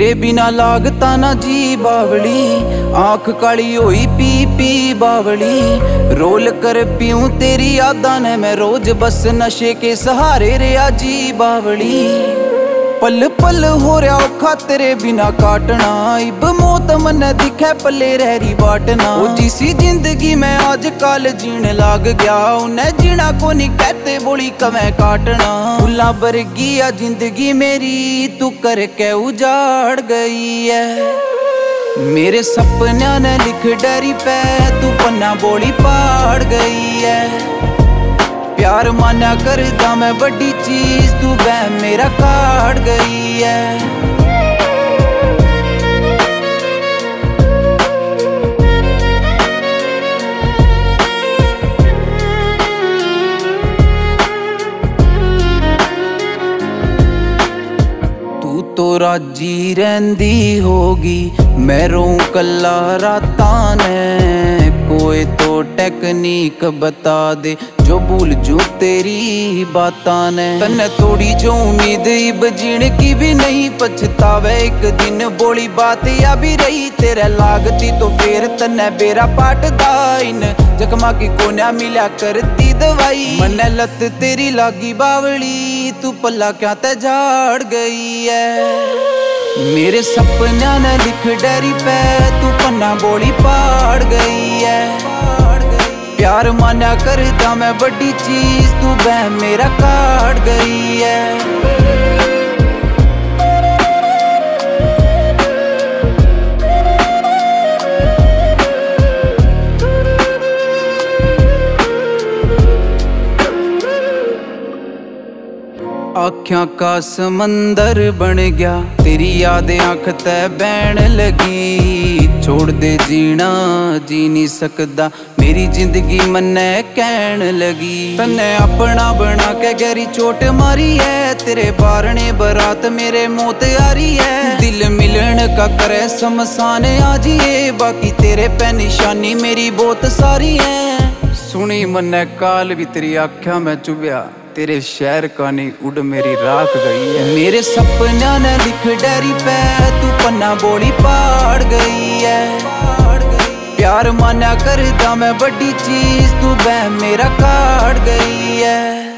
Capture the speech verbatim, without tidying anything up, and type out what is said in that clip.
तेरे बिना लागता ना जी बावली, आंख काली होई पी पी बावली। रोल कर पीऊं तेरी यादां ने मैं रोज, बस नशे के सहारे रिया जी बावली। पल पल हो रहा औखा तेरे बिना काटना, इब मौत मन दिखे पले रहरी बाटना। ओ जिसी जिंदगी में आज कल जीने लाग गया, उन्हें जीना को नहीं कहते बोली कमें काटना। फूला बरगी आ जिंदगी मेरी, तू करके उजाड़ गई है। मेरे सपना ने लिख डायरी पे, तू पन्ना बोली पाड़ गई है। प्यार माना करदा मैं बड़ी चीज, तू वह मेरा काट गई है। तू तो राजी रहंदी होगी, मैं रोऊं कल्ला रातां ने। कोई तो टेक्निक बता दे जो भूल जू तेरी बातां ने। तन्ने थोड़ी जो उम्मीद इब जीण की भी नहीं पछतावे, एक दिन बोली बात या भी रही तेरे लागती तो फिर तन्ने बेरा पाटदा। इन जख्मा की कोन्या मिला करती दवाई, मन्ने लत तेरी लागी बावली, तू पल्ला क्या ते झाड़ गई है। मेरे सपना ने लिख डायरी पे, तू पन्ना बोली पाड़ गई है। प्यार माना करदा मैं बड़ी चीज, तू वह मेरा काट गई है। आँखों का समंदर बन गया, तेरी यादें आँख ते बहन लगी। छोड़ दे जीना जी नहीं सकदा, मेरी जिंदगी मन्ने कहन लगी। तन्ने अपना बना के गहरी चोट मारी है, तेरे बारने बरात मेरे मौत आ रही है। दिल मिलन का करे शमशान आजिए, बाकी तेरे पे निशानी मेरी बहुत सारी है। सुनी मन्ने काल भी तेरी आँखों में चुभया, तेरे शहर का नहीं उड़ मेरी राख गई है। मेरे सपना ने लिख डायरी पे, तू पन्ना बोली पाड़ गई है। प्यार माना करदा मैं बड़ी चीज, तू वह मेरा काट गई है।